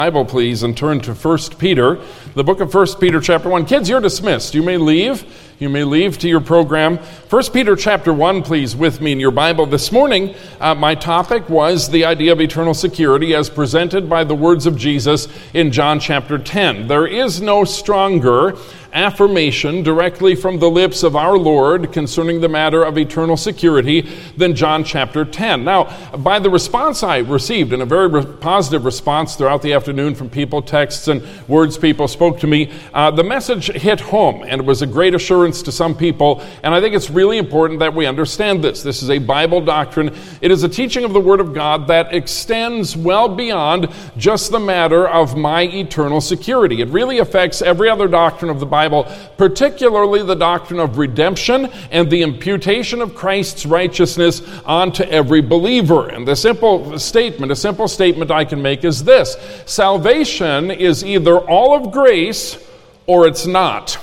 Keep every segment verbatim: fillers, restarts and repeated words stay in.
Bible, please, and turn to First Peter, the book of First Peter chapter one. Kids, you're dismissed. You may leave. You may leave to your program. First Peter chapter one, please, with me in your Bible. This morning, uh, my topic was the idea of eternal security as presented by the words of Jesus in John chapter ten. There is no stronger affirmation directly from the lips of our Lord concerning the matter of eternal security than John chapter ten. Now, by the response I received, and a very re- positive response throughout the afternoon from people, texts and words people spoke to me, uh, the message hit home, and it was a great assurance to some people, and I think it's really important that we understand this. This is a Bible doctrine. It is a teaching of the Word of God that extends well beyond just the matter of my eternal security. It really affects every other doctrine of the Bible, particularly the doctrine of redemption and the imputation of Christ's righteousness onto every believer. And the simple statement, a simple statement I can make is this: salvation is either all of grace or it's not.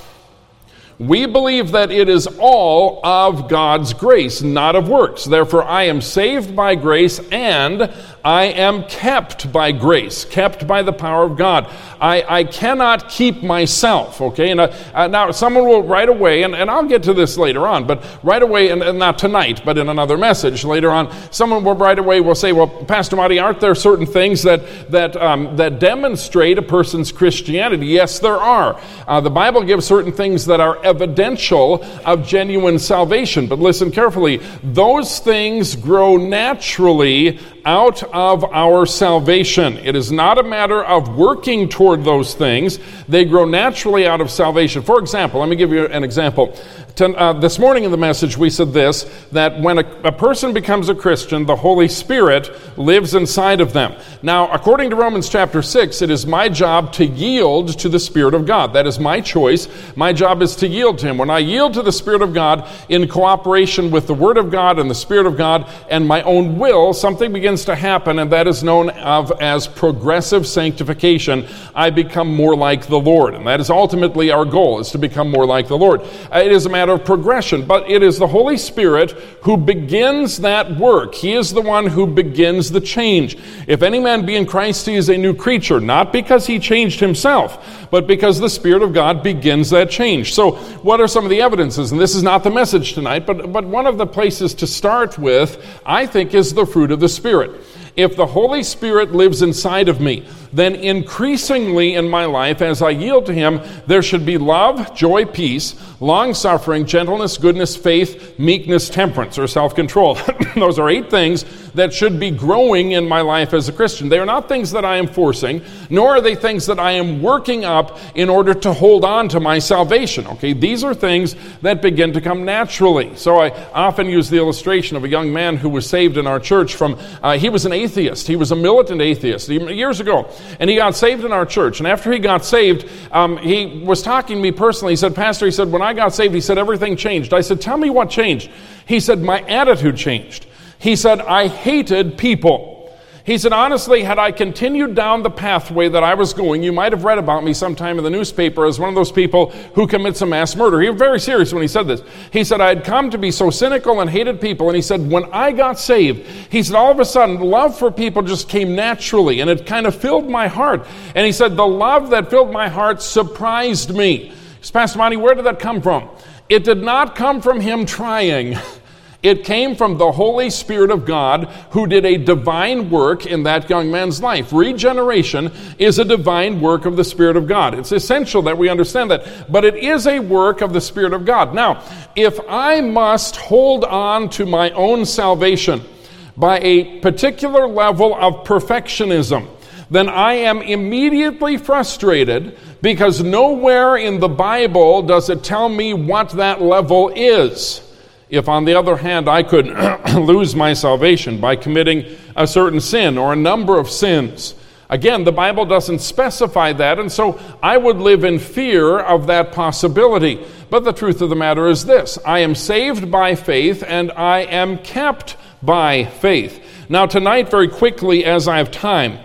We believe that it is all of God's grace, not of works. Therefore, I am saved by grace and I am kept by grace, kept by the power of God. I, I cannot keep myself, okay? And uh, uh, now someone will right away, and, and I'll get to this later on, but right away, and, and not tonight, but in another message later on, someone will right away will say, well, Pastor Marty, aren't there certain things that that um, that demonstrate a person's Christianity? Yes, there are. Uh, the Bible gives certain things that are evidential of genuine salvation. But listen carefully, those things grow naturally out of our salvation. It is not a matter of working toward those things. They grow naturally out of salvation. For example, let me give you an example. Uh, this morning in the message we said this, that when a, a person becomes a Christian, the Holy Spirit lives inside of them. Now, according to Romans chapter six, it is my job to yield to the Spirit of God. That is my choice. My job is to yield to Him. When I yield to the Spirit of God in cooperation with the Word of God and the Spirit of God and my own will, something begins to happen, and that is known of as progressive sanctification. I become more like the Lord, and that is ultimately our goal, is to become more like the Lord. Uh, it is a matter of progression, but it is the Holy Spirit who begins that work. He is the one who begins the change. If any man be in Christ, he is a new creature, not because he changed himself, but because the Spirit of God begins that change. So what are some of the evidences? And this is not the message tonight, but, but one of the places to start with, I think, is the fruit of the Spirit. If the Holy Spirit lives inside of me, then increasingly in my life, as I yield to Him, there should be love, joy, peace, long-suffering, gentleness, goodness, faith, meekness, temperance, or self-control. Those are eight things that should be growing in my life as a Christian. They are not things that I am forcing, nor are they things that I am working up in order to hold on to my salvation. Okay, these are things that begin to come naturally. So I often use the illustration of a young man who was saved in our church from, uh, he was an atheist. He was a militant atheist years ago. And he got saved in our church. And after he got saved, um, he was talking to me personally. He said, Pastor, he said, when I got saved, he said, everything changed. I said, tell me what changed. He said, my attitude changed. He said, I hated people. He said, honestly, had I continued down the pathway that I was going, you might have read about me sometime in the newspaper as one of those people who commits a mass murder. He was very serious when he said this. He said, I had come to be so cynical and hated people. And he said, when I got saved, he said, all of a sudden, love for people just came naturally, and it kind of filled my heart. And he said, the love that filled my heart surprised me. He said, Pastor Monty, where did that come from? It did not come from him trying. It came from the Holy Spirit of God who did a divine work in that young man's life. Regeneration is a divine work of the Spirit of God. It's essential that we understand that. But it is a work of the Spirit of God. Now, if I must hold on to my own salvation by a particular level of perfectionism, then I am immediately frustrated because nowhere in the Bible does it tell me what that level is. If, on the other hand, I could lose my salvation by committing a certain sin or a number of sins, again, the Bible doesn't specify that, and so I would live in fear of that possibility. But the truth of the matter is this: I am saved by faith, and I am kept by faith. Now, tonight, very quickly, as I have time,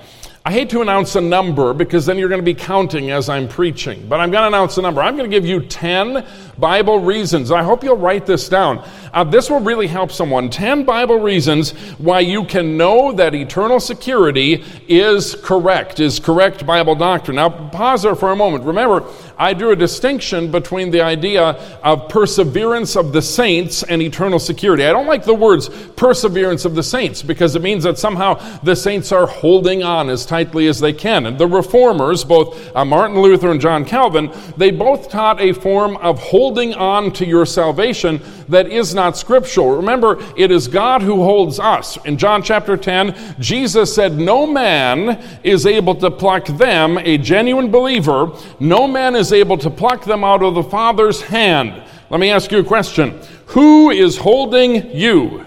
I hate to announce a number because then you're going to be counting as I'm preaching, but I'm going to announce a number. I'm going to give you ten Bible reasons. I hope you'll write this down. Uh, this will really help someone. ten Bible reasons why you can know that eternal security is correct, is correct Bible doctrine. Now, pause there for a moment. Remember, I drew a distinction between the idea of perseverance of the saints and eternal security. I don't like the words perseverance of the saints because it means that somehow the saints are holding on as tightly as they can. And the reformers, both uh, Martin Luther and John Calvin, they both taught a form of holding on to your salvation that is not scriptural. Remember, it is God who holds us. In John chapter ten, Jesus said, no man is able to pluck them, a genuine believer, no man is able to pluck them out of the Father's hand. Let me ask you a question. Who is holding you?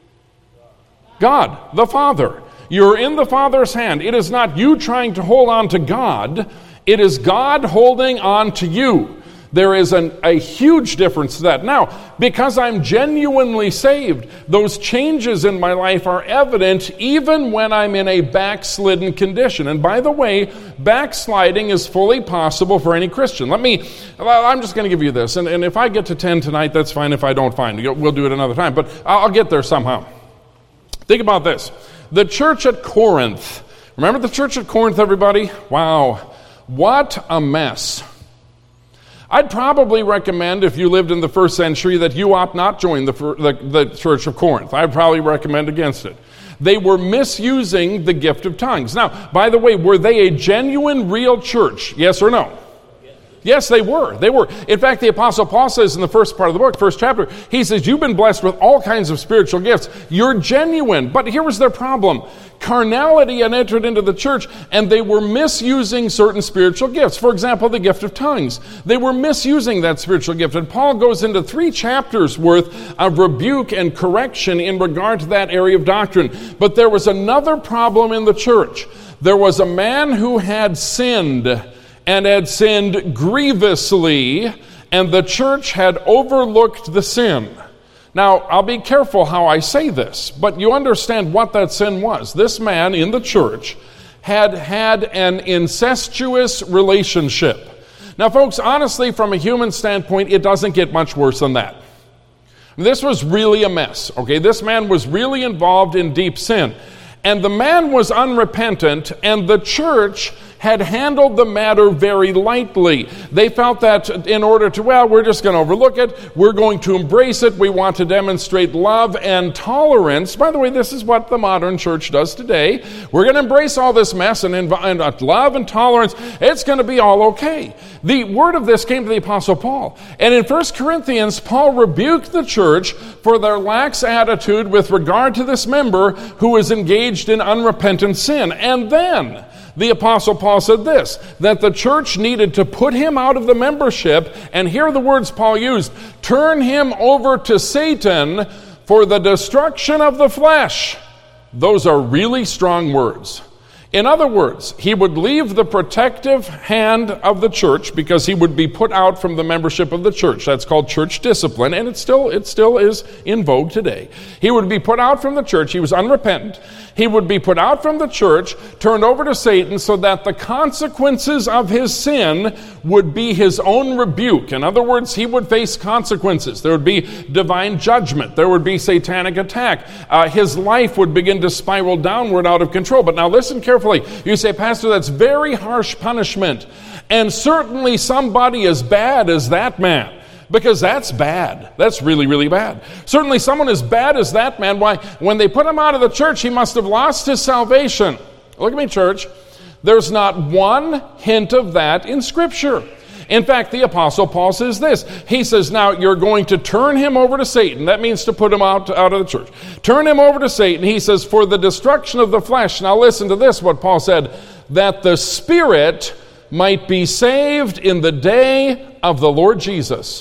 God, the Father. You're in the Father's hand. It is not you trying to hold on to God. It is God holding on to you. There is an, a huge difference to that. Now, because I'm genuinely saved, those changes in my life are evident even when I'm in a backslidden condition. And by the way, backsliding is fully possible for any Christian. Let me, I'm just going to give you this. And, and if I get to ten tonight, that's fine. If I don't, fine. We'll do it another time. But I'll get there somehow. Think about this. The church at Corinth. Remember the church at Corinth, everybody? Wow. What a mess. I'd probably recommend, if you lived in the first century, that you ought not join the, the, the church of Corinth. I'd probably recommend against it. They were misusing the gift of tongues. Now, by the way, were they a genuine, real church? Yes or no? Yes, they were. They were. In fact, the Apostle Paul says in the first part of the book, first chapter, he says, you've been blessed with all kinds of spiritual gifts. You're genuine. But here was their problem. Carnality had entered into the church, and they were misusing certain spiritual gifts. For example, the gift of tongues. They were misusing that spiritual gift. And Paul goes into three chapters worth of rebuke and correction in regard to that area of doctrine. But there was another problem in the church. There was a man who had sinned, and had sinned grievously, and the church had overlooked the sin. Now, I'll be careful how I say this, but you understand what that sin was. This man in the church had had an incestuous relationship. Now, folks, honestly, from a human standpoint, it doesn't get much worse than that. This was really a mess, okay? This man was really involved in deep sin. And the man was unrepentant, and the church had handled the matter very lightly. They felt that in order to, well, we're just going to overlook it. We're going to embrace it. We want to demonstrate love and tolerance. By the way, this is what the modern church does today. We're going to embrace all this mess and, inv- and uh, love and tolerance. It's going to be all okay. The word of this came to the Apostle Paul. And in First Corinthians, Paul rebuked the church for their lax attitude with regard to this member who is engaged in unrepentant sin. And then the Apostle Paul said this, that the church needed to put him out of the membership, and here are the words Paul used, turn him over to Satan for the destruction of the flesh. Those are really strong words. In other words, he would leave the protective hand of the church because he would be put out from the membership of the church. That's called church discipline, and it still, it still is in vogue today. He would be put out from the church. He was unrepentant. He would be put out from the church, turned over to Satan so that the consequences of his sin would be his own rebuke. In other words, he would face consequences. There would be divine judgment. There would be satanic attack. Uh, his life would begin to spiral downward out of control. But now listen carefully. You say, Pastor, that's very harsh punishment. And certainly somebody as bad as that man. Because that's bad. That's really, really bad. Certainly someone as bad as that man, why, when they put him out of the church, he must have lost his salvation. Look at me, church. There's not one hint of that in Scripture. In fact, the Apostle Paul says this. He says, now you're going to turn him over to Satan. That means to put him out, out of the church. Turn him over to Satan. He says, for the destruction of the flesh. Now listen to this, what Paul said. That the spirit might be saved in the day of the Lord Jesus.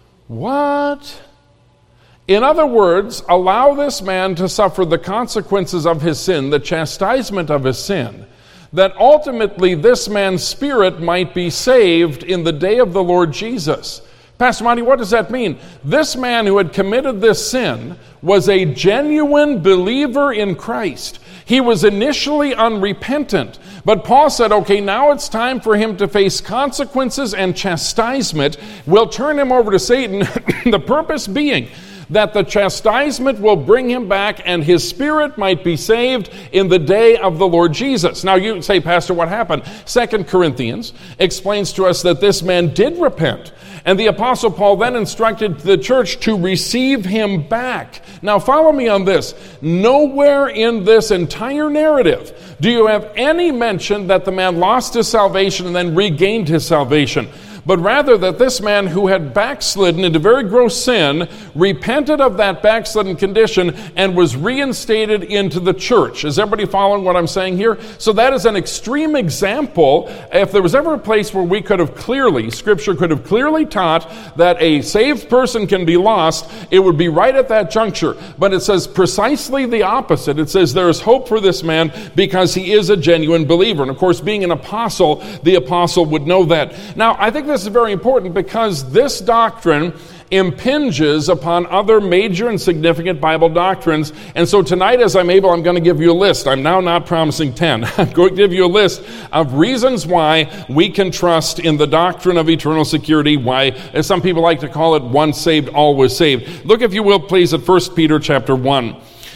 What? In other words, allow this man to suffer the consequences of his sin, the chastisement of his sin, that ultimately this man's spirit might be saved in the day of the Lord Jesus. Pastor Monty, what does that mean? This man who had committed this sin was a genuine believer in Christ. He was initially unrepentant, but Paul said, okay, now it's time for him to face consequences and chastisement. We'll turn him over to Satan, the purpose being that the chastisement will bring him back and his spirit might be saved in the day of the Lord Jesus. Now you say, Pastor, what happened? Second Corinthians explains to us that this man did repent. And the Apostle Paul then instructed the church to receive him back. Now follow me on this. Nowhere in this entire narrative do you have any mention that the man lost his salvation and then regained his salvation, but rather that this man who had backslidden into very gross sin repented of that backslidden condition and was reinstated into the church. Is everybody following what I'm saying here? So that is an extreme example. If there was ever a place where we could have clearly, Scripture could have clearly taught that a saved person can be lost, it would be right at that juncture. But it says precisely the opposite. It says there is hope for this man because he is a genuine believer. And of course, being an apostle, the apostle would know that. Now, I think this is very important because this doctrine impinges upon other major and significant Bible doctrines. And so tonight, as I'm able, I'm going to give you a list. I'm now not promising ten. I'm going to give you a list of reasons why we can trust in the doctrine of eternal security, why, as some people like to call it, once saved, always saved. Look, if you will, please, at First Peter chapter one.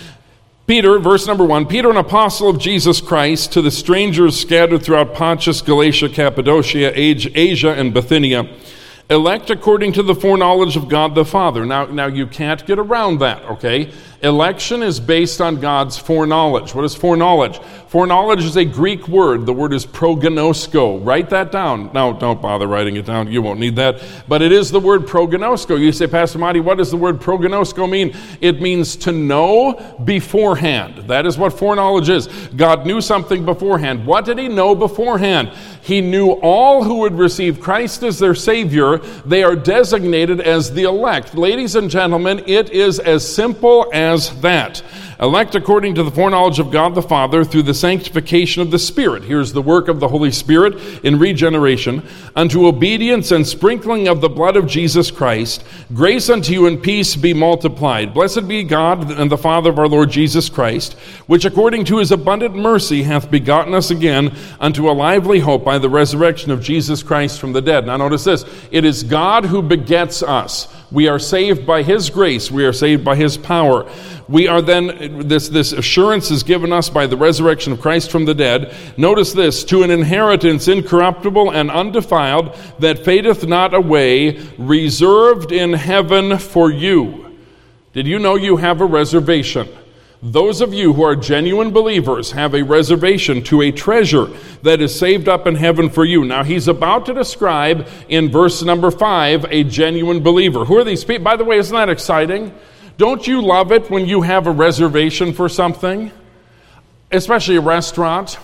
Peter, verse number one, Peter, an apostle of Jesus Christ, to the strangers scattered throughout Pontus, Galatia, Cappadocia, Asia, and Bithynia, elect according to the foreknowledge of God the Father. Now, now you can't get around that, okay? Election is based on God's foreknowledge. What is foreknowledge? Foreknowledge is a Greek word. The word is prognosko. Write that down. No, don't bother writing it down. You won't need that. But it is the word prognosko. You say, Pastor Monty, what does the word prognosko mean? It means to know beforehand. That is what foreknowledge is. God knew something beforehand. What did he know beforehand? He knew all who would receive Christ as their Savior. They are designated as the elect. Ladies and gentlemen, it is as simple as that. Elect according to the foreknowledge of God the Father through the sanctification of the Spirit. Here's the work of the Holy Spirit in regeneration. Unto obedience and sprinkling of the blood of Jesus Christ. Grace unto you and peace be multiplied. Blessed be God and the Father of our Lord Jesus Christ, which according to his abundant mercy hath begotten us again unto a lively hope by the resurrection of Jesus Christ from the dead. Now notice this. It is God who begets us. We are saved by his grace. We are saved by his power. We are then, this, this assurance is given us by the resurrection of Christ from the dead. Notice this, to an inheritance incorruptible and undefiled, that fadeth not away, reserved in heaven for you. Did you know you have a reservation? Those of you who are genuine believers have a reservation to a treasure that is saved up in heaven for you. Now, he's about to describe in verse number five a genuine believer. Who are these people? By the way, isn't that exciting? Don't you love it when you have a reservation for something? Especially a restaurant.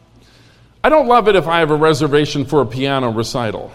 I don't love it if I have a reservation for a piano recital.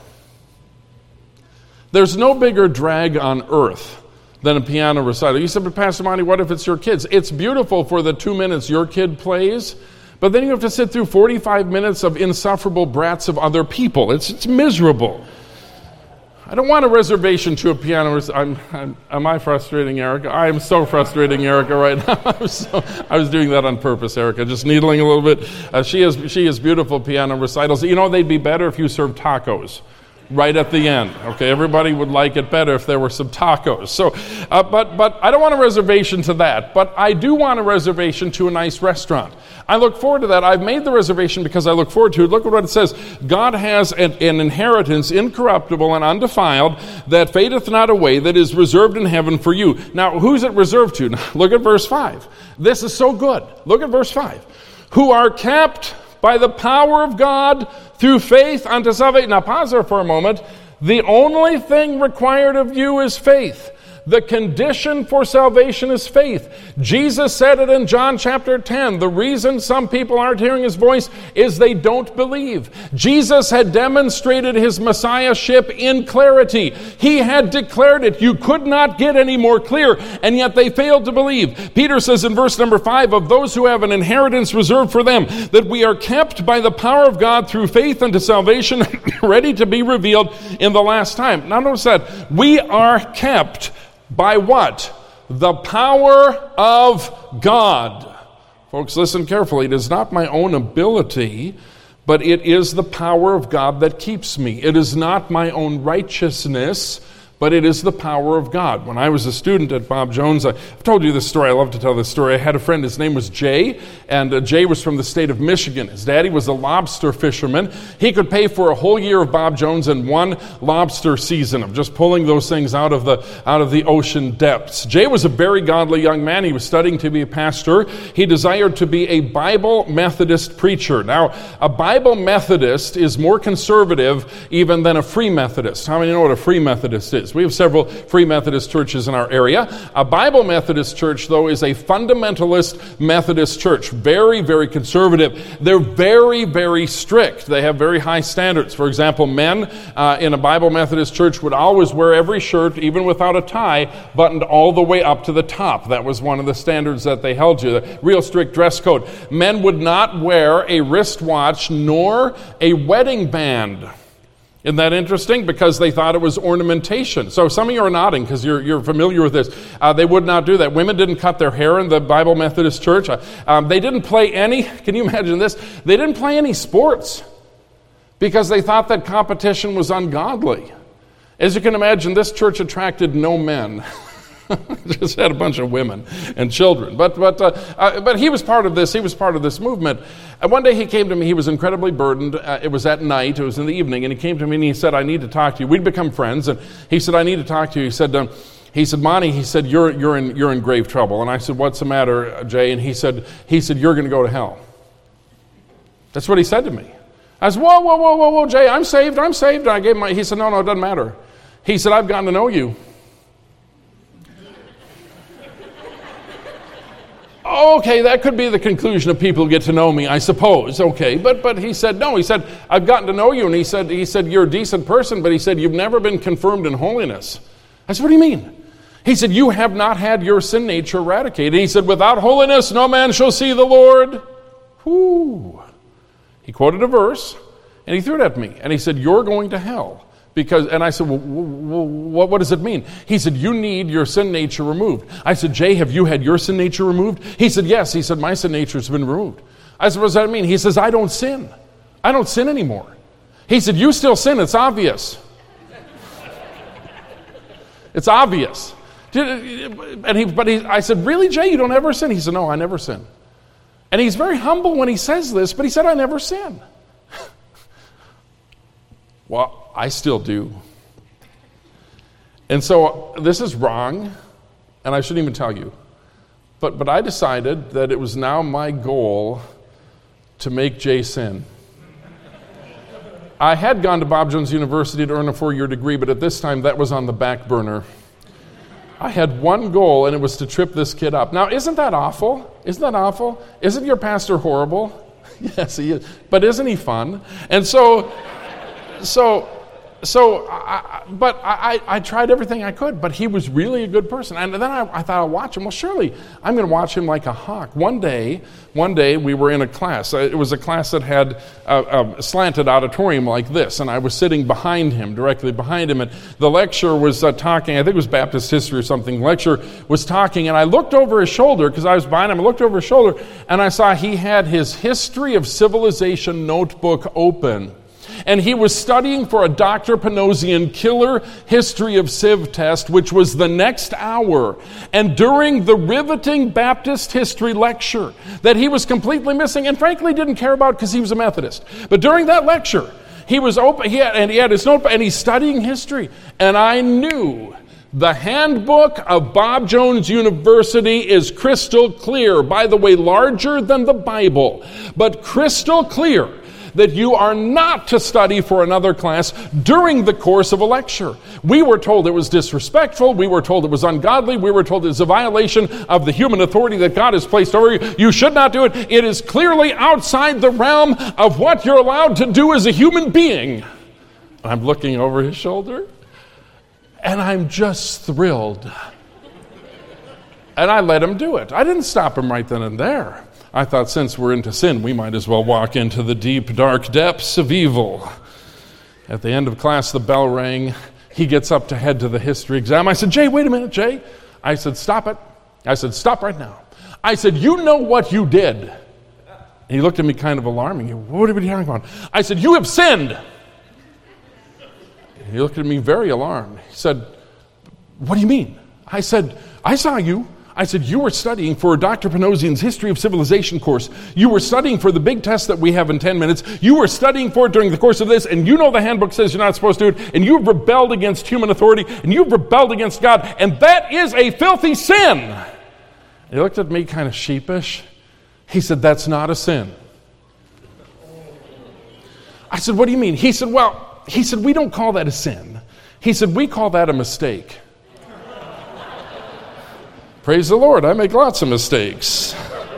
There's no bigger drag on earth than a piano recital. You said, but Pastor Monty, what if it's your kids? It's beautiful for the two minutes your kid plays, but then you have to sit through forty-five minutes of insufferable brats of other people. It's, it's miserable. I don't want a reservation to a piano. I'm, I'm, am I frustrating Erica? I am so frustrating Erica right now. I'm so, I was doing that on purpose, Erica, just needling a little bit. Uh, she has she has beautiful piano recitals. You know, they'd be better if you served tacos right at the end. Okay, everybody would like it better if there were some tacos. So, uh, but but I don't want a reservation to that. But I do want a reservation to a nice restaurant. I look forward to that. I've made the reservation because I look forward to it. Look at what it says. God has an, an inheritance incorruptible and undefiled that fadeth not away, that is reserved in heaven for you. Now, who's it reserved to? Now, look at verse five. This is so good. Look at verse five. Who are kept by the power of God through faith unto salvation. Now pause there for a moment. The only thing required of you is faith. The condition for salvation is faith. Jesus said it in John chapter ten. The reason some people aren't hearing his voice is they don't believe. Jesus had demonstrated his messiahship in clarity. He had declared it. You could not get any more clear, and yet they failed to believe. Peter says in verse number five, of those who have an inheritance reserved for them, that we are kept by the power of God through faith unto salvation, ready to be revealed in the last time. Now notice that. We are kept by what? The power of God. folks, listen carefully. It is not my own ability, but it is the power of God that keeps me. It is not my own righteousness, but it is the power of God. When I was a student at Bob Jones, I've told you this story. I love to tell this story. I had a friend, his name was Jay, and uh, Jay was from the state of Michigan. His daddy was a lobster fisherman. He could pay for a whole year of Bob Jones in one lobster season of just pulling those things out of the out of the ocean depths. Jay was a very godly young man. He was studying to be a pastor. He desired to be a Bible Methodist preacher. Now, a Bible Methodist is more conservative even than a Free Methodist. How many know what a Free Methodist is? We have several Free Methodist churches in our area. A Bible Methodist church, though, is a fundamentalist Methodist church. Very, very conservative. They're very, very strict. They have very high standards. For example, men uh, in a Bible Methodist church would always wear every shirt, even without a tie, buttoned all the way up to the top. That was one of the standards that they held to. The real strict dress code. Men would not wear a wristwatch nor a wedding band. Isn't that interesting? Because they thought it was ornamentation. So some of you are nodding because you're, you're familiar with this. Uh, they would not do that. Women didn't cut their hair in the Bible Methodist church. Uh, um, they didn't play any, can you imagine this? They didn't play any sports because they thought that competition was ungodly. As you can imagine, this church attracted no men. Just had a bunch of women and children. But but uh, uh, but he was part of this. He was part of this movement. And one day he came to me. He was incredibly burdened. Uh, it was at night. It was in the evening. And he came to me and he said, I need to talk to you. We'd become friends. And he said, I need to talk to you. He said, um, he said, Monty, he said, you're you're in you're in grave trouble. And I said, what's the matter, Jay? And he said, he said, you're going to go to hell. That's what he said to me. I said, whoa, whoa, whoa, whoa, whoa, Jay, I'm saved. I'm saved. And I gave him my, he said, no, no, it doesn't matter. He said, I've gotten to know you. Okay, that could be the conclusion of people who get to know me, I suppose. Okay, but but he said, no, he said, I've gotten to know you. And he said, he said, you're a decent person, but he said, you've never been confirmed in holiness. I said, what do you mean? He said, you have not had your sin nature eradicated. He said, without holiness, no man shall see the Lord. Whoo. He quoted a verse, and he threw it at me. And he said, you're going to hell. Because, and I said, well, what, what does it mean? He said, you need your sin nature removed. I said, Jay, have you had your sin nature removed? He said, yes. He said, my sin nature has been removed. I said, what does that mean? He says, I don't sin. I don't sin anymore. He said, you still sin. It's obvious. It's obvious. And he, but he, I said, really, Jay, you don't ever sin? He said, no, I never sin. And he's very humble when he says this, but he said, I never sin. Well, I still do. And so this is wrong, and I shouldn't even tell you. But but I decided that it was now my goal to make Jay sin. I had gone to Bob Jones University to earn a four-year degree, but at this time that was on the back burner. I had one goal, and it was to trip this kid up. Now, isn't that awful? Isn't that awful? Isn't your pastor horrible? Yes, he is. But isn't he fun? And so... So, so, I, but I, I tried everything I could, but he was really a good person. And then I, I thought I'll watch him. Well, surely I'm going to watch him like a hawk. One day, one day we were in a class. It was a class that had a, a slanted auditorium like this, and I was sitting behind him, directly behind him, and the lecturer was uh, talking. I think it was Baptist history or something. The lecturer was talking, and I looked over his shoulder because I was behind him. I looked over his shoulder, and I saw he had his History of Civilization notebook open. And he was studying for a Doctor Panosian Killer History of Civ test, which was the next hour. And during the riveting Baptist history lecture that he was completely missing and frankly didn't care about because he was a Methodist. But during that lecture, he was open, he had, and he had his notebook, and he's studying history. And I knew the handbook of Bob Jones University is crystal clear. By the way, larger than the Bible, but crystal clear that you are not to study for another class during the course of a lecture. We were told it was disrespectful. We were told it was ungodly. We were told it's a violation of the human authority that God has placed over you. You should not do it. It is clearly outside the realm of what you're allowed to do as a human being. I'm looking over his shoulder, and I'm just thrilled. And I let him do it. I didn't stop him right then and there. I thought, since we're into sin, we might as well walk into the deep, dark depths of evil. At the end of class, the bell rang. He gets up to head to the history exam. I said, Jay, wait a minute, Jay. I said, stop it. I said, stop right now. I said, you know what you did. And he looked at me kind of alarming. What are we talking about? I said, you have sinned. And he looked at me very alarmed. He said, what do you mean? I said, I saw you. I said, you were studying for Doctor Panosian's History of Civilization course. You were studying for the big test that we have in ten minutes. You were studying for it during the course of this, and you know the handbook says you're not supposed to do it, and you've rebelled against human authority, and you've rebelled against God, and that is a filthy sin. He looked at me kind of sheepish. He said, that's not a sin. I said, what do you mean? He said, well, he said, we don't call that a sin. He said, we call that a mistake. Praise the Lord, I make lots of mistakes.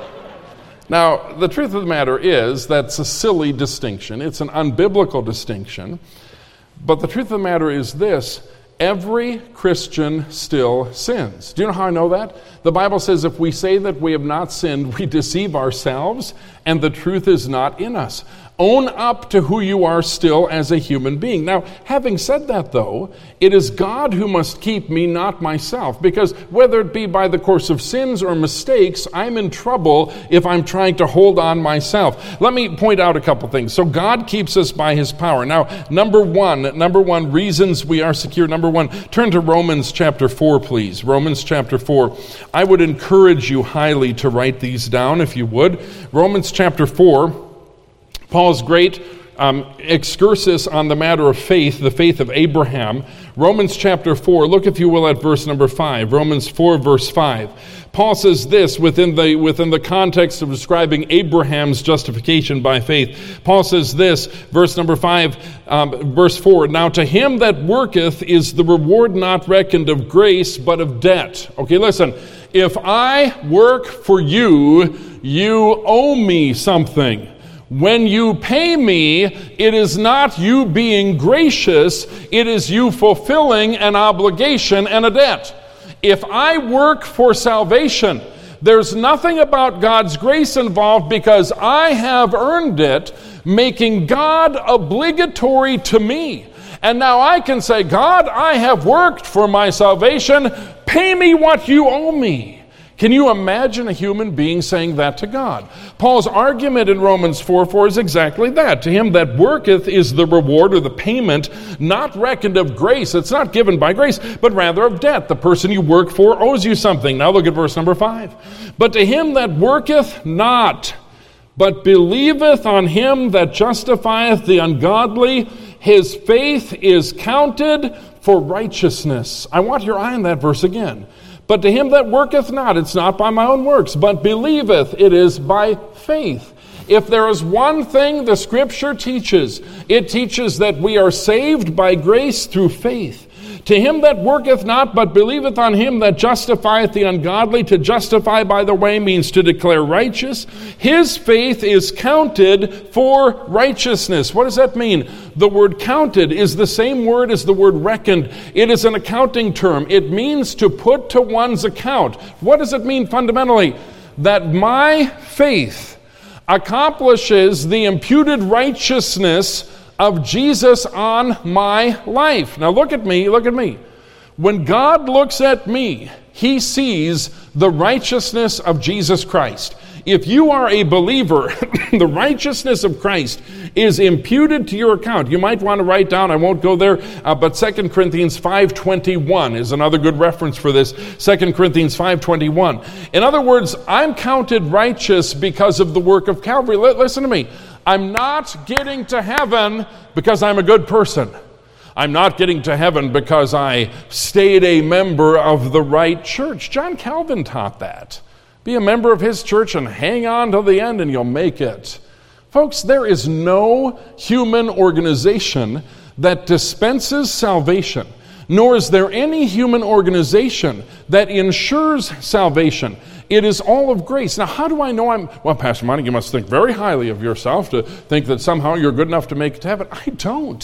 Now, the truth of the matter is that's a silly distinction. It's an unbiblical distinction. But the truth of the matter is this: every Christian still sins. Do you know how I know that? The Bible says if we say that we have not sinned, we deceive ourselves, and the truth is not in us. Own up to who you are still as a human being. Now, having said that, though, it is God who must keep me, not myself, because whether it be by the course of sins or mistakes, I'm in trouble if I'm trying to hold on myself. Let me point out a couple things. So God keeps us by his power. Now, number one, number one, reasons we are secure. Number one, turn to Romans chapter four, please. Romans chapter four. I would encourage you highly to write these down if you would. Romans chapter four. Paul's great um, excursus on the matter of faith, the faith of Abraham. Romans chapter four, look if you will at verse number five. Romans four, verse five. Paul says this within the, within the context of describing Abraham's justification by faith. Paul says this, verse number five, um, verse four, now to him that worketh is the reward not reckoned of grace, but of debt. Okay, listen, if I work for you, you owe me something. When you pay me, it is not you being gracious, it is you fulfilling an obligation and a debt. If I work for salvation, there's nothing about God's grace involved because I have earned it, making God obligatory to me. And now I can say, God, I have worked for my salvation, pay me what you owe me. Can you imagine a human being saying that to God? Paul's argument in Romans four four is exactly that. To him that worketh is the reward or the payment not reckoned of grace. It's not given by grace, but rather of debt. The person you work for owes you something. Now look at verse number five. But to him that worketh not, but believeth on him that justifieth the ungodly, his faith is counted for righteousness. I want your eye on that verse again. But to him that worketh not, it's not by my own works, but believeth, it is by faith. If there is one thing the Scripture teaches, it teaches that we are saved by grace through faith. To him that worketh not, but believeth on him that justifieth the ungodly. To justify, by the way, means to declare righteous. His faith is counted for righteousness. What does that mean? The word counted is the same word as the word reckoned. It is an accounting term. It means to put to one's account. What does it mean fundamentally? That my faith accomplishes the imputed righteousness of Jesus on my life. Now look at me, look at me. When God looks at me, he sees the righteousness of Jesus Christ. If you are a believer, the righteousness of Christ is imputed to your account. You might want to write down, I won't go there, uh, but Second Corinthians five twenty-one is another good reference for this. Second Corinthians five twenty-one. In other words, I'm counted righteous because of the work of Calvary. L- listen to me. I'm not getting to heaven because I'm a good person. I'm not getting to heaven because I stayed a member of the right church. John Calvin taught that. Be a member of his church and hang on till the end and you'll make it. Folks, there is no human organization that dispenses salvation, nor is there any human organization that ensures salvation. It is all of grace. Now, how do I know I'm... Well, Pastor Monty, you must think very highly of yourself to think that somehow you're good enough to make it to heaven. I don't.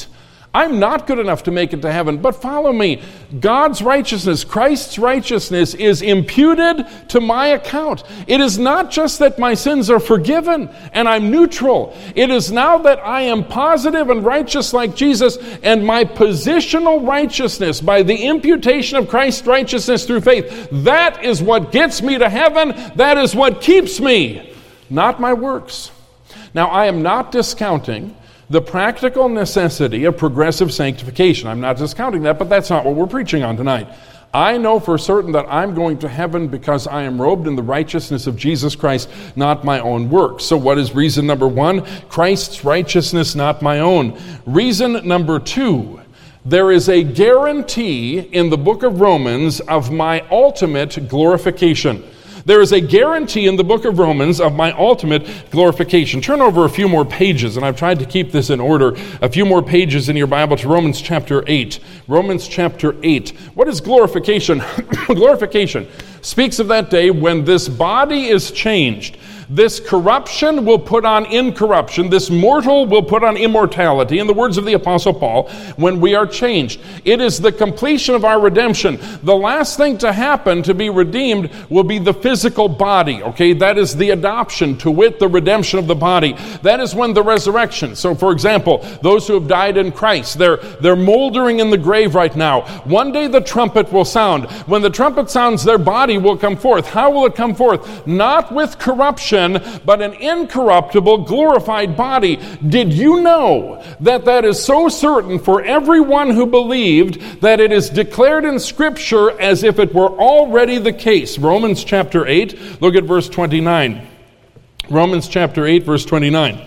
I'm not good enough to make it to heaven, but follow me. God's righteousness, Christ's righteousness is imputed to my account. It is not just that my sins are forgiven and I'm neutral. It is now that I am positive and righteous like Jesus, and my positional righteousness by the imputation of Christ's righteousness through faith, that is what gets me to heaven. That is what keeps me, not my works. Now, I am not discounting the practical necessity of progressive sanctification. I'm not discounting that, but that's not what we're preaching on tonight. I know for certain that I'm going to heaven because I am robed in the righteousness of Jesus Christ, not my own works. So what is reason number one? Christ's righteousness, not my own. Reason number two, there is a guarantee in the book of Romans of my ultimate glorification. There is a guarantee in the book of Romans of my ultimate glorification. Turn over a few more pages, and I've tried to keep this in order. A few more pages in your Bible to Romans chapter eight. Romans chapter eight. What is glorification? Glorification speaks of that day when this body is changed. This corruption will put on incorruption. This mortal will put on immortality. In the words of the Apostle Paul, when we are changed. It is the completion of our redemption. The last thing to happen to be redeemed will be the physical body. Okay, that is the adoption, to wit, the redemption of the body. That is when the resurrection. So, for example, those who have died in Christ, they're, they're moldering in the grave right now. One day the trumpet will sound. When the trumpet sounds, their body will come forth. How will it come forth? Not with corruption, but an incorruptible, glorified body. Did you know that that is so certain for everyone who believed that it is declared in Scripture as if it were already the case? Romans chapter eight, look at verse twenty-nine. Romans chapter eight, verse twenty-nine.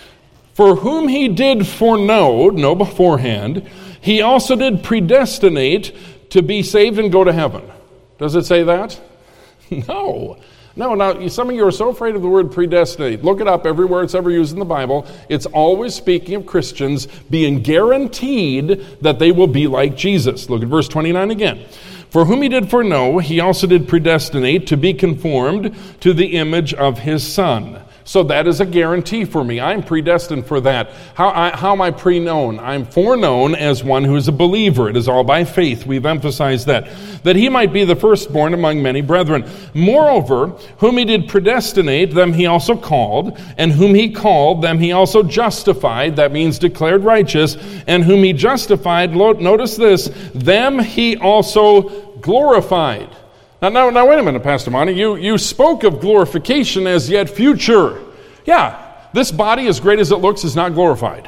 For whom he did foreknow, know beforehand, he also did predestinate to be saved and go to heaven. Does it say that? No. No, now, some of you are so afraid of the word predestinate. Look it up everywhere it's ever used in the Bible. It's always speaking of Christians being guaranteed that they will be like Jesus. Look at verse twenty-nine again. For whom he did foreknow, he also did predestinate to be conformed to the image of his Son. So that is a guarantee for me. I'm predestined for that. How, I, how am I pre-known? I'm foreknown as one who is a believer. It is all by faith. We've emphasized that. That he might be the firstborn among many brethren. Moreover, whom he did predestinate, them he also called. And whom he called, them he also justified. That means declared righteous. And whom he justified, notice this, them he also glorified. Now, now, now, wait a minute, Pastor Monty. You, you spoke of glorification as yet future. Yeah, this body, as great as it looks, is not glorified.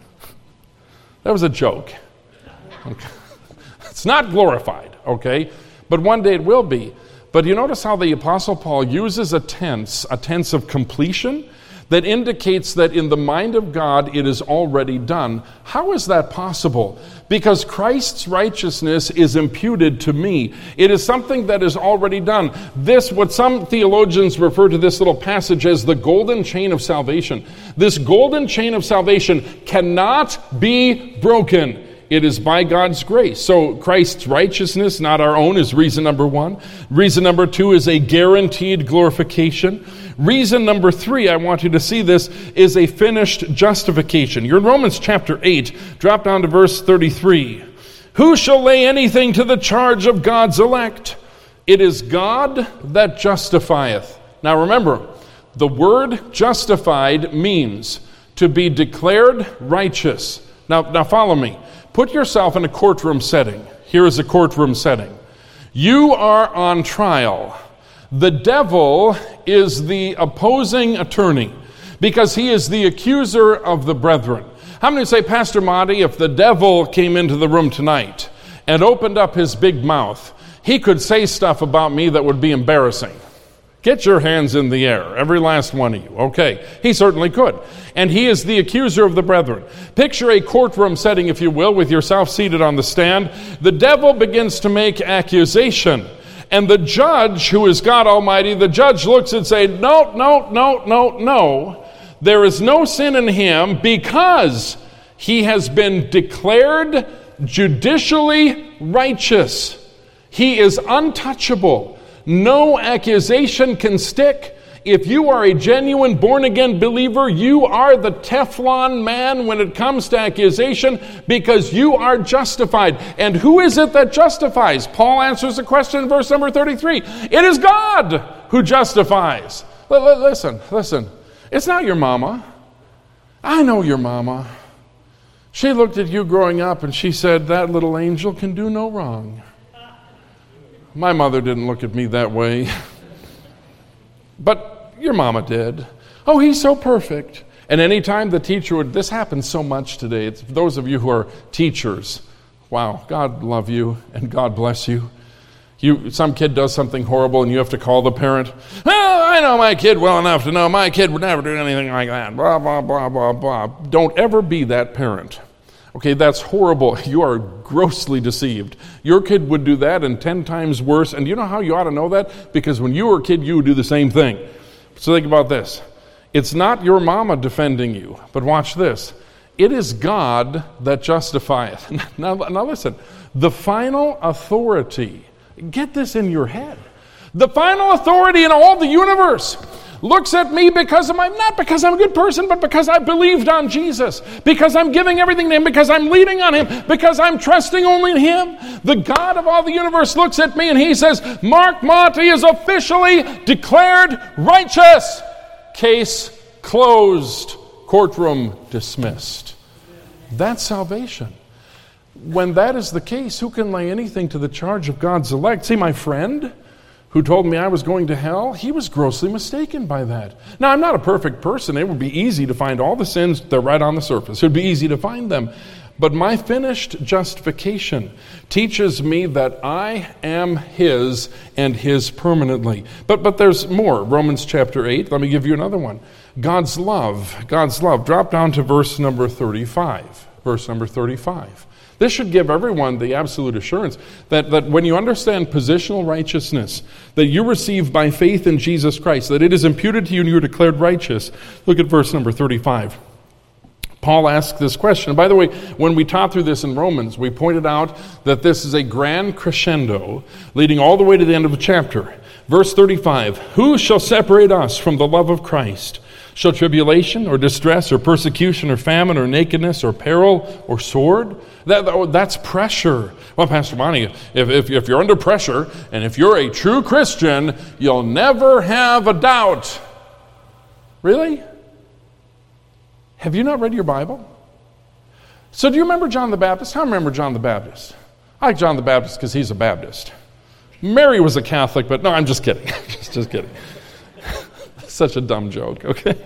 That was a joke. Okay. It's not glorified, okay? But one day it will be. But you notice how the Apostle Paul uses a tense, a tense of completion, that indicates that in the mind of God it is already done. How is that possible? Because Christ's righteousness is imputed to me. It is something that is already done. This, what some theologians refer to this little passage as the golden chain of salvation. This golden chain of salvation cannot be broken. It is by God's grace. So Christ's righteousness, not our own, is reason number one. Reason number two is a guaranteed glorification. Reason number three, I want you to see this, is a finished justification. You're in Romans chapter eight. Drop down to verse thirty-three. Who shall lay anything to the charge of God's elect? It is God that justifieth. Now remember, the word justified means to be declared righteous. Now, now follow me. Put yourself in a courtroom setting. Here is a courtroom setting. You are on trial. The devil is the opposing attorney because he is the accuser of the brethren. How many say, Pastor Monty, if the devil came into the room tonight and opened up his big mouth, he could say stuff about me that would be embarrassing? Get your hands in the air, every last one of you. Okay, he certainly could. And he is the accuser of the brethren. Picture a courtroom setting, if you will, with yourself seated on the stand. The devil begins to make accusation. And the judge, who is God Almighty, the judge looks and says, no, no, no, no, no. There is no sin in him because he has been declared judicially righteous. He is untouchable. No accusation can stick. if you are a genuine born-again believer, you are the Teflon man when it comes to accusation because you are justified. And who is it that justifies? Paul answers the question in verse number thirty-three. It is God who justifies. L- l- listen, listen. It's not your mama. I know your mama. She looked at you growing up and she said, that little angel can do no wrong. My mother didn't look at me that way. But your mama did. Oh, he's so perfect. And anytime the teacher would, this happens so much today. It's for those of you who are teachers. Wow, God love you and God bless you. You, some kid does something horrible and you have to call the parent. Oh, I know my kid well enough to know my kid would never do anything like that. Blah, blah, blah, blah, blah. Don't ever be that parent. Okay, that's horrible. You are grossly deceived. Your kid would do that and ten times worse. And you know how you ought to know that? Because when you were a kid, you would do the same thing. So think about this. It's not your mama defending you, but watch this. It is God that justifieth. Now, now listen, the final authority, get this in your head. The final authority in all the universe looks at me because of my, not because I'm a good person, but because I believed on Jesus, because I'm giving everything to Him, because I'm leaning on Him, because I'm trusting only in Him. The God of all the universe looks at me and He says, Mark Monty is officially declared righteous. Case closed. Courtroom dismissed. That's salvation. When that is the case, who can lay anything to the charge of God's elect? See, my friend who told me I was going to hell, he was grossly mistaken by that. Now, I'm not a perfect person. It would be easy to find all the sins. They're right on the surface. It would be easy to find them. But my finished justification teaches me that I am His and His permanently. But but there's more. Romans chapter eight. Let me give you another one. God's love. God's love. Drop down to verse number thirty-five. Verse number thirty-five. This should give everyone the absolute assurance that, that when you understand positional righteousness that you receive by faith in Jesus Christ, that it is imputed to you and you are declared righteous. Look at verse number thirty-five. Paul asks this question. By the way, when we taught through this in Romans, we pointed out that this is a grand crescendo leading all the way to the end of the chapter. Verse thirty-five, who shall separate us from the love of Christ? Shall tribulation or distress or persecution or famine or nakedness or peril or sword? That, that's pressure. Well, Pastor Monty, if, if, if you're under pressure and if you're a true Christian, you'll never have a doubt. Really? Have you not read your Bible? So do you remember John the Baptist? I remember John the Baptist. I like John the Baptist because he's a Baptist. Mary was a Catholic, but no, I'm just kidding. just, just kidding. Such a dumb joke, okay?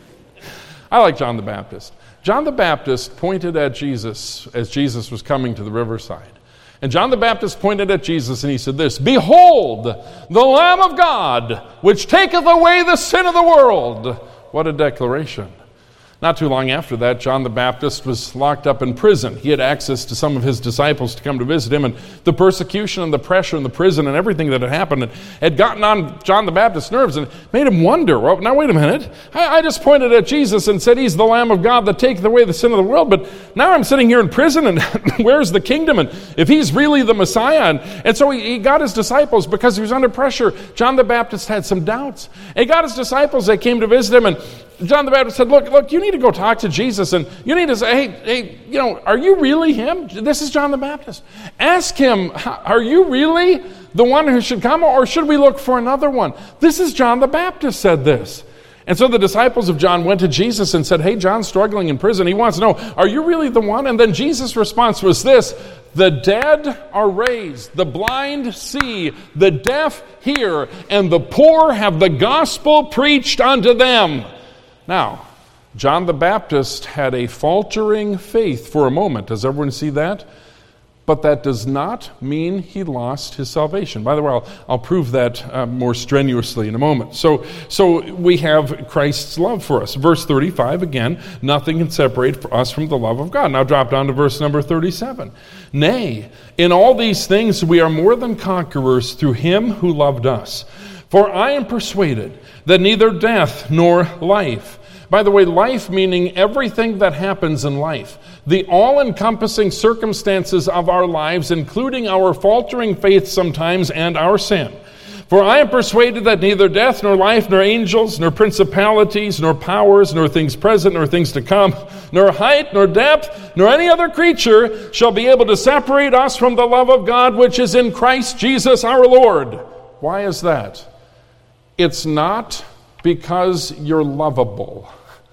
I like John the Baptist. John the Baptist pointed at Jesus as Jesus was coming to the riverside. And John the Baptist pointed at Jesus and he said this, behold, the Lamb of God, which taketh away the sin of the world. What a declaration. Not too long after that, John the Baptist was locked up in prison. He had access to some of his disciples to come to visit him, and the persecution and the pressure in the prison and everything that had happened had gotten on John the Baptist's nerves and made him wonder, well, now wait a minute. I, I just pointed at Jesus and said he's the Lamb of God that taketh away the sin of the world, but now I'm sitting here in prison, and where's the kingdom? And if he's really the Messiah, and, and so he, he got his disciples because he was under pressure. John the Baptist had some doubts. He got his disciples, they came to visit him, and John the Baptist said, look, look, you need to go talk to Jesus, and you need to say, hey, hey, you know, are you really him? This is John the Baptist. Ask him, are you really the one who should come, or should we look for another one? This is John the Baptist said this. And so the disciples of John went to Jesus and said, hey, John's struggling in prison. He wants to know, are you really the one? And then Jesus' response was this, the dead are raised, the blind see, the deaf hear, and the poor have the gospel preached unto them. Now, John the Baptist had a faltering faith for a moment. Does everyone see that? But that does not mean he lost his salvation. By the way, I'll, I'll prove that uh, more strenuously in a moment. So, so we have Christ's love for us. Verse thirty-five, again, nothing can separate us from the love of God. Now drop down to verse number thirty-seven. Nay, in all these things we are more than conquerors through him who loved us. For I am persuaded that neither death nor life, by the way, life meaning everything that happens in life, the all-encompassing circumstances of our lives, including our faltering faith sometimes and our sin. For I am persuaded that neither death, nor life, nor angels, nor principalities, nor powers, nor things present, nor things to come, nor height, nor depth, nor any other creature shall be able to separate us from the love of God which is in Christ Jesus our Lord. Why is that? It's not because you're lovable.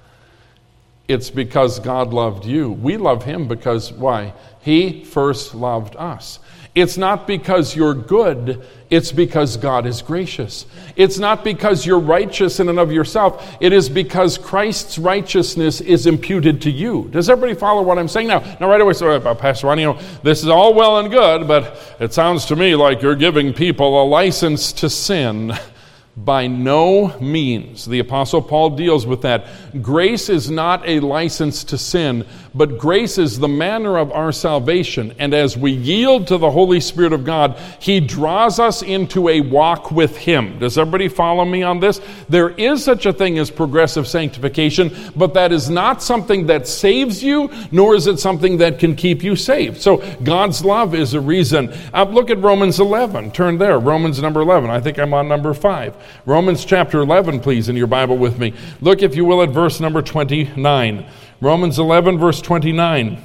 It's because God loved you. We love him because, why? He first loved us. It's not because you're good, it's because God is gracious. It's not because you're righteous in and of yourself, it is because Christ's righteousness is imputed to you. Does everybody follow what I'm saying now? Now right away, so uh, Pastor Ron, you know, this is all well and good, but it sounds to me like you're giving people a license to sin. By no means. The Apostle Paul deals with that. Grace is not a license to sin, but grace is the manner of our salvation. And as we yield to the Holy Spirit of God, he draws us into a walk with him. Does everybody follow me on this? There is such a thing as progressive sanctification, but that is not something that saves you, nor is it something that can keep you saved. So God's love is a reason. Uh, look at Romans eleven. Turn there. Romans number eleven. I think I'm on number five. Romans chapter eleven, please, in your Bible with me. Look, if you will, at verse number twenty-nine. Romans eleven, verse twenty-nine.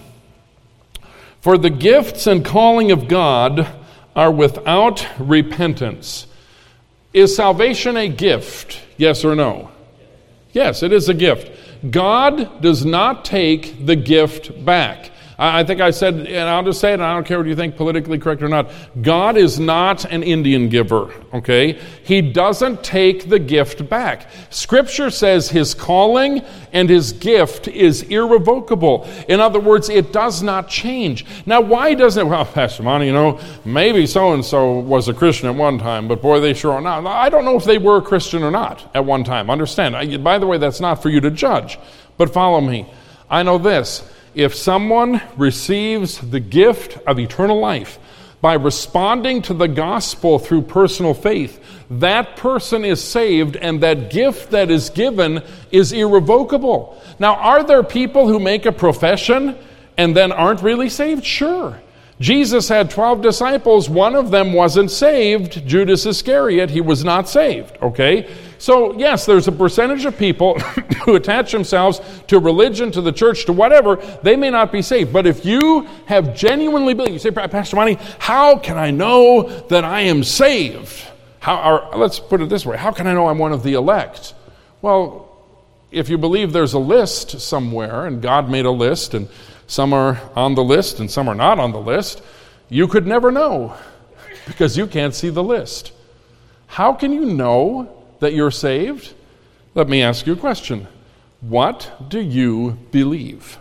For the gifts and calling of God are without repentance. Is salvation a gift? Yes or no? Yes, it is a gift. God does not take the gift back. I think I said, and I'll just say it, and I don't care what you think, politically correct or not, God is not an Indian giver, okay? He doesn't take the gift back. Scripture says his calling and his gift is irrevocable. In other words, it does not change. Now, why doesn't it? Well, Pastor Monty, you know, maybe so-and-so was a Christian at one time, but boy, they sure are not. I don't know if they were a Christian or not at one time. Understand? I, by the way, that's not for you to judge, but follow me. I know this. If someone receives the gift of eternal life by responding to the gospel through personal faith, that person is saved, and that gift that is given is irrevocable. Now, are there people who make a profession and then aren't really saved? Sure. Jesus had twelve disciples. One of them wasn't saved, Judas Iscariot. He was not saved, okay? So, yes, there's a percentage of people who attach themselves to religion, to the church, to whatever. They may not be saved. But if you have genuinely believed, you say, Pastor Monty, how can I know that I am saved? How, or let's put it this way. How can I know I'm one of the elect? Well, if you believe there's a list somewhere, and God made a list, and some are on the list and some are not on the list, you could never know because you can't see the list. How can you know that you're saved? Let me ask you a question. What do you believe?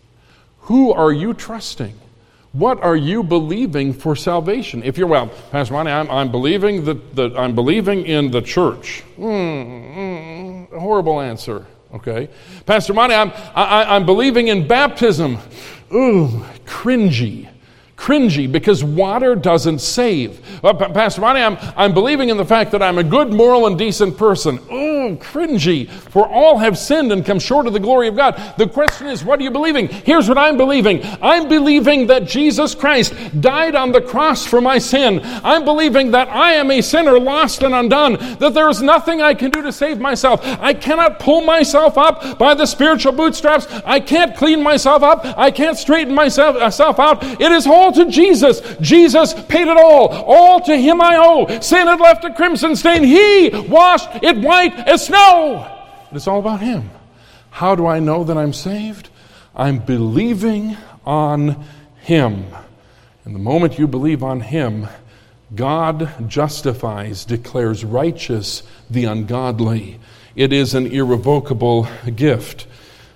Who are you trusting? What are you believing for salvation? If you're, well, Pastor Monty, I'm, I'm believing that, that I'm believing in the church. Mm, mm, horrible answer. Okay, Pastor Monty, I'm I, I'm believing in baptism. Ooh, cringy. Cringy, because water doesn't save. Well, Pastor Monty, I'm, I'm believing in the fact that I'm a good, moral, and decent person. Ooh, cringy. For all have sinned and come short of the glory of God. The question is, what are you believing? Here's what I'm believing. I'm believing that Jesus Christ died on the cross for my sin. I'm believing that I am a sinner, lost and undone, that there is nothing I can do to save myself. I cannot pull myself up by the spiritual bootstraps. I can't clean myself up. I can't straighten myself, myself out. It is all to Jesus. Jesus paid it all. All to him I owe. Sin had left a crimson stain. He washed it white as snow. It's all about him. How do I know that I'm saved? I'm believing on him. And the moment you believe on him, God justifies, declares righteous the ungodly. It is an irrevocable gift.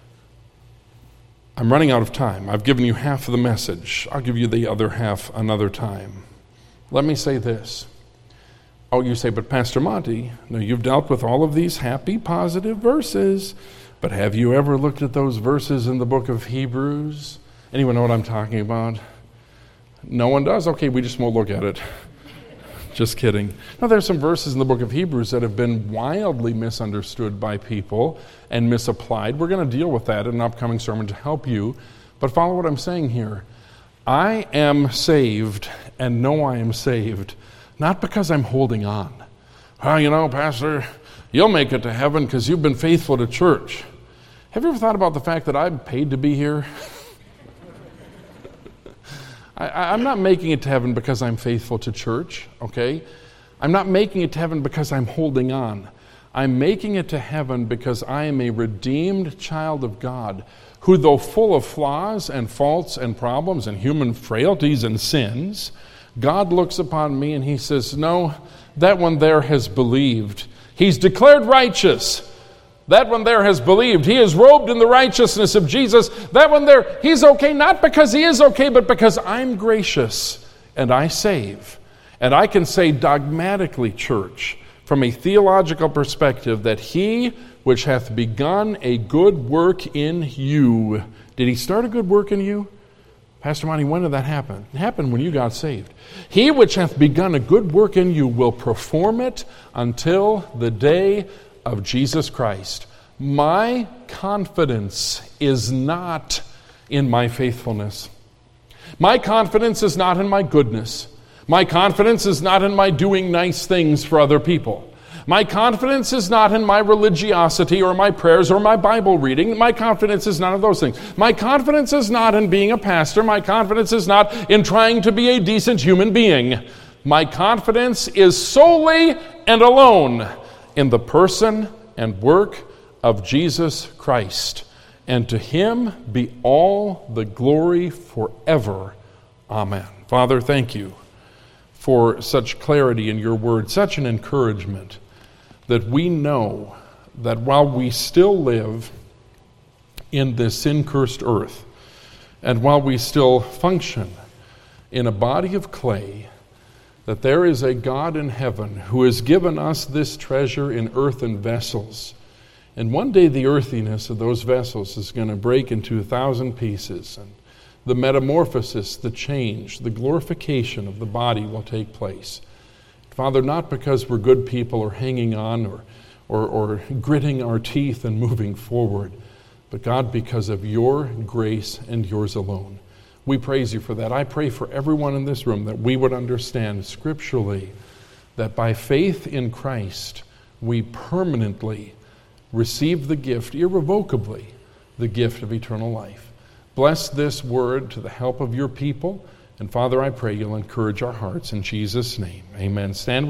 I'm running out of time. I've given you half of the message. I'll give you the other half another time. Let me say this. Oh, you say, but Pastor Monty, no, you've dealt with all of these happy, positive verses, but have you ever looked at those verses in the book of Hebrews? Anyone know what I'm talking about? No one does? Okay, we just won't look at it. Just kidding. Now, there's some verses in the book of Hebrews that have been wildly misunderstood by people and misapplied. We're going to deal with that in an upcoming sermon to help you. But follow what I'm saying here. I am saved and know I am saved, not because I'm holding on. Well, you know, Pastor, you'll make it to heaven because you've been faithful to church. Have you ever thought about the fact that I'm paid to be here? I, I'm not making it to heaven because I'm faithful to church, okay? I'm not making it to heaven because I'm holding on. I'm making it to heaven because I am a redeemed child of God who, though full of flaws and faults and problems and human frailties and sins, God looks upon me and he says, no, that one there has believed. He's declared righteous. That one there has believed. He is robed in the righteousness of Jesus. That one there, he's okay, not because he is okay, but because I'm gracious and I save. And I can say dogmatically, church, from a theological perspective, that he which hath begun a good work in you. Did he start a good work in you? Pastor Monty, when did that happen? It happened when you got saved. He which hath begun a good work in you will perform it until the day of Jesus Christ. My confidence is not in my faithfulness. My confidence is not in my goodness. My confidence is not in my doing nice things for other people. My confidence is not in my religiosity or my prayers or my Bible reading. My confidence is none of those things. My confidence is not in being a pastor. My confidence is not in trying to be a decent human being. My confidence is solely and alone in the person and work of Jesus Christ. And to him be all the glory forever. Amen. Father, thank you for such clarity in your word, such an encouragement that we know that while we still live in this sin-cursed earth, and while we still function in a body of clay, that there is a God in heaven who has given us this treasure in earthen vessels. And one day the earthiness of those vessels is going to break into a thousand pieces, and the metamorphosis, the change, the glorification of the body will take place. Father, not because we're good people or hanging on or, or, or gritting our teeth and moving forward, but God, because of your grace and yours alone. We praise you for that. I pray for everyone in this room that we would understand scripturally that by faith in Christ, we permanently receive the gift, irrevocably, the gift of eternal life. Bless this word to the help of your people. And Father, I pray you'll encourage our hearts in Jesus' name. Amen. Stand